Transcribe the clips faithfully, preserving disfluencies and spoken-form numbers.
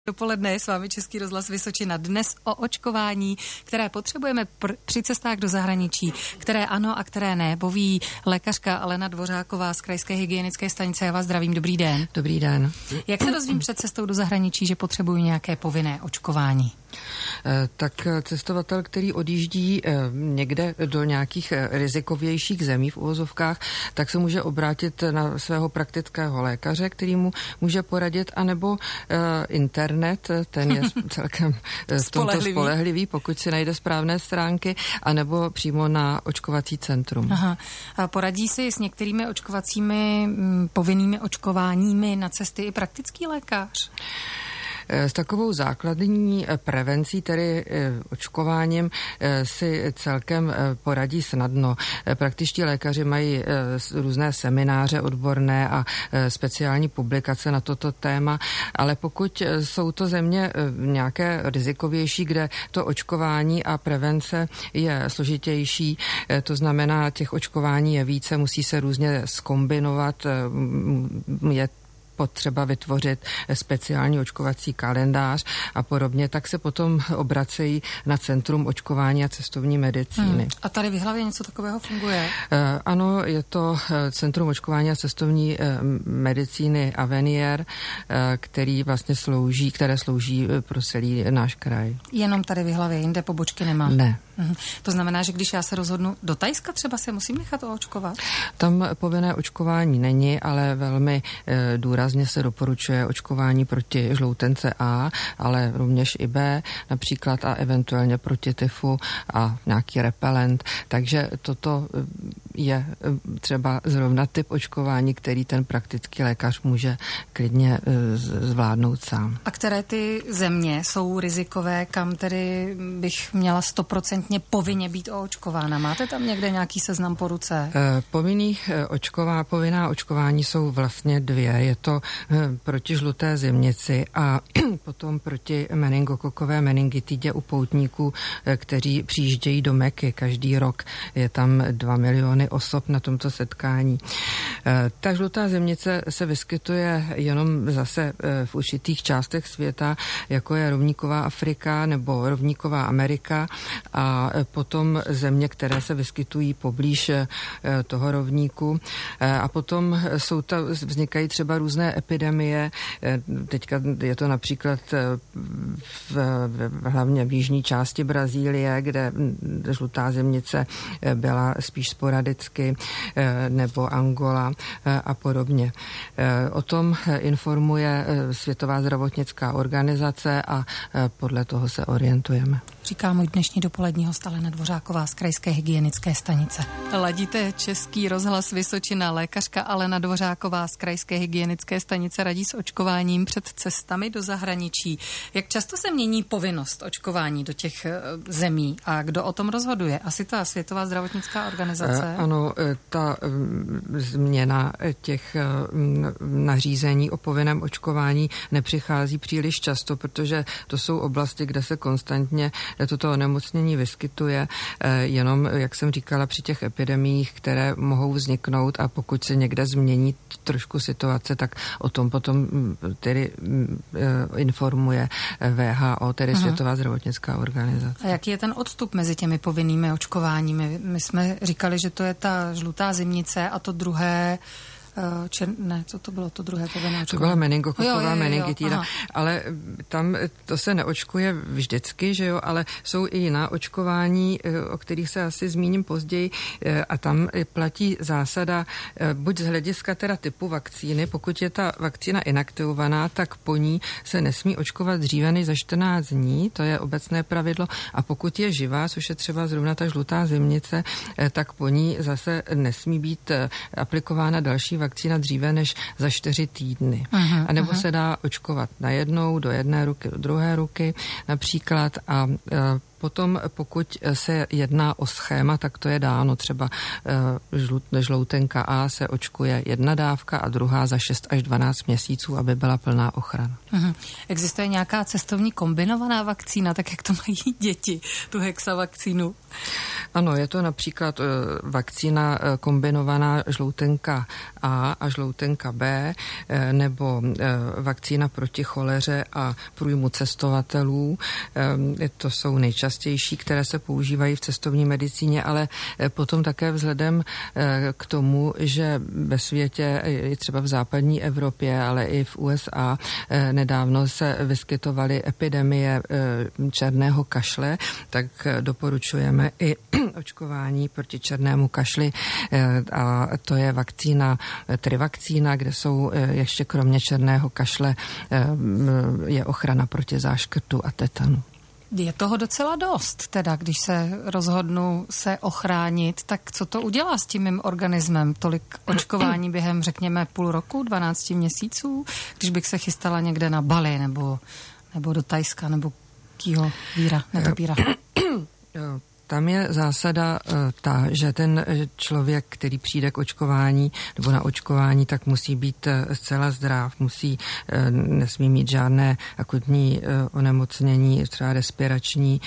Dopoledne je s vámi Český rozhlas Vysočina. Dnes o očkování, které potřebujeme pr- při cestách do zahraničí, které ano a které ne. Poví lékařka Alena Dvořáková z Krajské hygienické stanice. Já vás zdravím, dobrý den. Dobrý den. Jak se dozvím před cestou do zahraničí, že potřebuji nějaké povinné očkování? Tak cestovatel, který odjíždí někde do nějakých rizikovějších zemí v uvozovkách, tak se může obrátit na svého praktického lékaře, který mu může poradit, anebo internet, ten je celkem v tomto spolehlivý, pokud si najde správné stránky, anebo přímo na očkovací centrum. Aha. A poradí si s některými očkovacími povinnými očkováními na cesty i praktický lékař? S takovou základní prevencí, tedy očkováním, si celkem poradí snadno. Praktičtí lékaři mají různé semináře odborné a speciální publikace na toto téma, ale pokud jsou to země nějaké rizikovější, kde to očkování a prevence je složitější, to znamená, těch očkování je více, musí se různě zkombinovat, je potřeba vytvořit speciální očkovací kalendář a podobně, tak se potom obracejí na Centrum očkování a cestovní medicíny. Hmm. A tady v Jihlavě něco takového funguje? Uh, ano, je to Centrum očkování a cestovní uh, medicíny Avenier, uh, který vlastně slouží, které slouží pro celý náš kraj. Jenom tady v Jihlavě, jinde pobočky nemá? Ne. Hmm. To znamená, že když já se rozhodnu do Thajska, třeba se musím nechat oočkovat? Tam povinné očkování není, ale velmi uh, důrazně se doporučuje očkování proti žloutence A, ale rovněž i B, například a eventuálně proti tyfu a nějaký repelent. Takže toto je třeba zrovna typ očkování, který ten praktický lékař může klidně zvládnout sám. A které ty země jsou rizikové, kam tedy bych měla stoprocentně povinně být oočkována? Máte tam někde nějaký seznam po ruce? Povinných očková, povinná očkování jsou vlastně dvě. Je to proti žluté zimnici a potom proti meningokokové meningitidě u poutníků, kteří přijíždějí do Meky každý rok. Je tam dva miliony osob na tomto setkání. Ta žlutá zimnice se vyskytuje jenom zase v určitých částech světa, jako je rovníková Afrika nebo rovníková Amerika a potom země, které se vyskytují poblíž toho rovníku. A potom jsou ta, vznikají třeba různé epidemie. Teďka je to například v, v, hlavně v jižní části Brazílie, kde žlutá zimnice byla spíš sporadicky, nebo Angola a podobně. O tom informuje Světová zdravotnická organizace a podle toho se orientujeme. Říká můj dnešní dopolední host Alena Dvořáková z Krajské hygienické stanice. Ladíte Český rozhlas Vysočina. Lékařka Alena Dvořáková z Krajské hygienické stanice radí s očkováním před cestami do zahraničí. Jak často se mění povinnost očkování do těch zemí a kdo o tom rozhoduje? Asi ta Světová zdravotnická organizace? Ano, ta změna těch nařízení o povinném očkování nepřichází příliš často, protože to jsou oblasti, kde se konstantně toto onemocnění vyskytuje, jenom, jak jsem říkala, při těch epidemiích, které mohou vzniknout a pokud se někde změní trošku situace, tak o tom potom tedy informuje V H O, tedy Světová zdravotnická organizace. A jaký je ten odstup mezi těmi povinnými očkováními? My jsme říkali, že to je ta žlutá zimnice a to druhé Čer... Ne, co to bylo to druhé povinné očkování? To byla meningokoková meningitida, ale tam to se neočkuje vždycky, že jo, ale jsou i jiná očkování, o kterých se asi zmíním později a tam platí zásada buď z hlediska teda typu vakcíny, pokud je ta vakcína inaktivovaná, tak po ní se nesmí očkovat dříve než za čtrnáct dní, to je obecné pravidlo, a pokud je živá, což je třeba zrovna ta žlutá zimnice, tak po ní zase nesmí být aplikována další vakcína dříve než za čtyři týdny. Aha, a nebo aha. se dá očkovat najednou do jedné ruky, do druhé ruky například a Potom, pokud se jedná o schéma, tak to je dáno. Třeba žloutenka A se očkuje jedna dávka a druhá za šest až dvanáct měsíců, aby byla plná ochrana. Mhm. Existuje nějaká cestovní kombinovaná vakcína, tak jak to mají děti, tu hexavakcínu? Ano, je to například uh, vakcína uh, kombinovaná žloutenka A a žloutenka B, uh, nebo uh, vakcína proti choleře a průjmu cestovatelů. Um, to jsou nejčastější, které se používají v cestovní medicíně, ale uh, potom také vzhledem uh, k tomu, že ve světě, i třeba v západní Evropě, ale i v U S A, uh, nedávno se vyskytovaly epidemie uh, černého kašle, tak uh, doporučujeme i očkování proti černému kašli a to je vakcína, trivakcína, kde jsou ještě kromě černého kašle je ochrana proti záškrtu a tetanu. Je toho docela dost, teda když se rozhodnu se ochránit, tak co to udělá s tím mým organismem? Tolik očkování během, řekněme, půl roku, dvanácti měsíců, když bych se chystala někde na Bali nebo, nebo do Thajska nebo kýho víra, netopíra. Tam je zásada ta, že ten člověk, který přijde k očkování nebo na očkování, tak musí být zcela zdrav, musí, nesmí mít žádné akutní onemocnění, třeba respirační,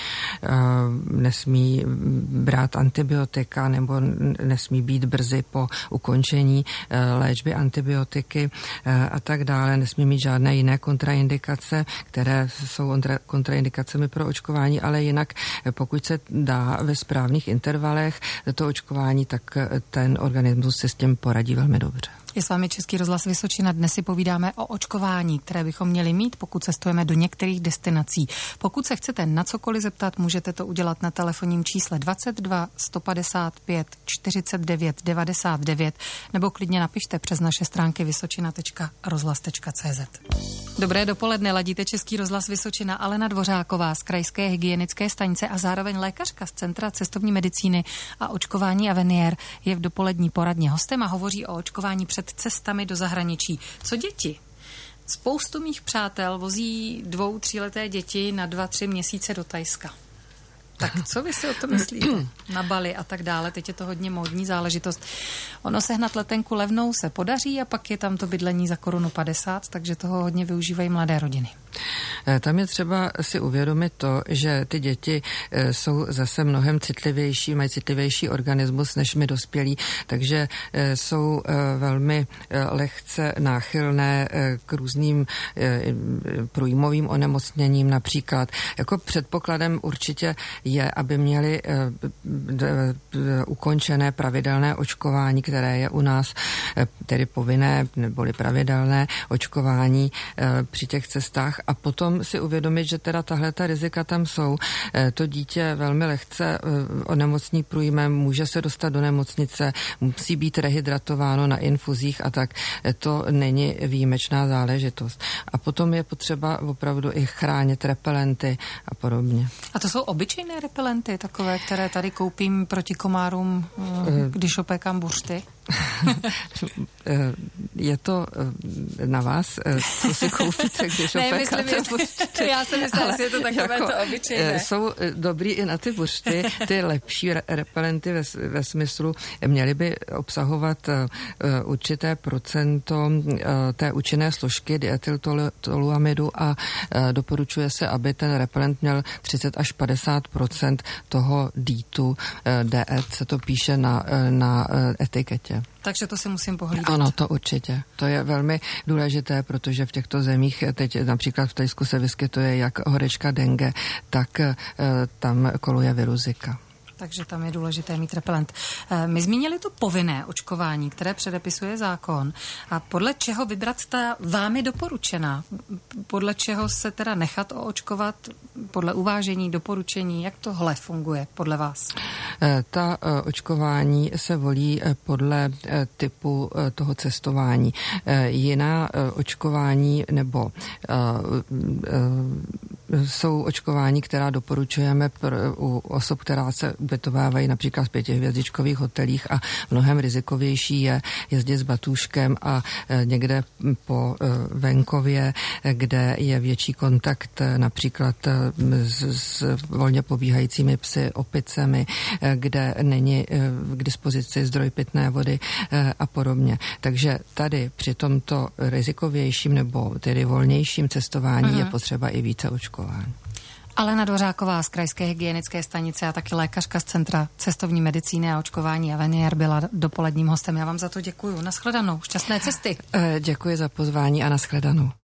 nesmí brát antibiotika nebo nesmí být brzy po ukončení léčby antibiotiky a tak dále, nesmí mít žádné jiné kontraindikace, které jsou kontraindikacemi pro očkování, ale jinak pokud se dá ve správných intervalech to očkování, tak ten organismus se s tím poradí velmi dobře. Je s vámi Český rozhlas Vysočina. Dnes si povídáme o očkování, které bychom měli mít, pokud cestujeme do některých destinací. Pokud se chcete na cokoliv zeptat, můžete to udělat na telefonním čísle dvacet dva sto padesát pět čtyřicet devět devadesát devět nebo klidně napište přes naše stránky vysočina tečka rozhlas tečka cé zet. Dobré dopoledne, ladíte Český rozhlas Vysočina. Alena Dvořáková z Krajské hygienické stanice a zároveň lékařka z Centra cestovní medicíny a očkování Avenier je v dopolední poradně hostem a hovoří o očkování před cestami do zahraničí. Co děti? Spoustu mých přátel vozí dvou, tříleté děti na dva, tři měsíce do Thajska. Tak co vy si o to myslíte? Na Bali a tak dále, teď je to hodně módní záležitost. Ono sehnat letenku levnou se podaří a pak je tam to bydlení za korunu padesát, takže toho hodně využívají mladé rodiny. Tam je třeba si uvědomit to, že ty děti jsou zase mnohem citlivější, mají citlivější organismus než my dospělí, takže jsou velmi lehce náchylné k různým průjmovým onemocněním například. Jako předpokladem určitě je, aby měli ukončené pravidelné očkování, které je u nás tedy povinné neboli pravidelné očkování při těch cestách a potom si uvědomit, že teda tahle ta rizika tam jsou. To dítě velmi lehce onemocní průjmem, může se dostat do nemocnice, musí být rehydratováno na infuzích a tak. To není výjimečná záležitost. A potom je potřeba opravdu i chránit repelenty a podobně. A to jsou obyčejné repelenty, takové, které tady koupím proti komárům, když opékám buřty? Je to na vás, co si koupíte, když ne, opékáte myslím, buřty. Já jsem myslela, že je to takové jako, to obyčejné. Jsou dobrý i na ty buřty, ty lepší repelenty ve, ve smyslu, měly by obsahovat určité procento té účinné složky dietyltoluamidu a doporučuje se, aby ten repelent měl třicet až padesát procent toho dítu, D E T se to píše na, na etiketě. Takže to si musím pohlídat. Ano, to určitě. To je velmi důležité, protože v těchto zemích, teď například v Thajsku se vyskytuje jak horečka dengue, tak e, tam koluje virus Zika. Takže tam je důležité mít repelent. My zmínili to povinné očkování, které předepisuje zákon. A podle čeho vybrat ta vámi doporučená? Podle čeho se teda nechat oočkovat? Podle uvážení, doporučení? Jak tohle funguje podle vás? Ta očkování se volí podle typu toho cestování. Jiná očkování nebo jsou očkování, která doporučujeme pro, u osob, která se ubytovávají například v pětihvězdičkových hotelích a mnohem rizikovější je jezdit s batůžkem a někde po venkově, kde je větší kontakt například s, s volně pobíhajícími psy, opicemi, kde není k dispozici zdroj pitné vody a podobně. Takže tady při tomto rizikovějším nebo tedy volnějším cestování uh-huh. je potřeba i více očkování. Alena Dvořáková z Krajské hygienické stanice a taky lékařka z Centra cestovní medicíny a očkování Avenier byla dopoledním hostem. Já vám za to děkuju. Nashledanou. Šťastné cesty. Děkuji za pozvání a nashledanou.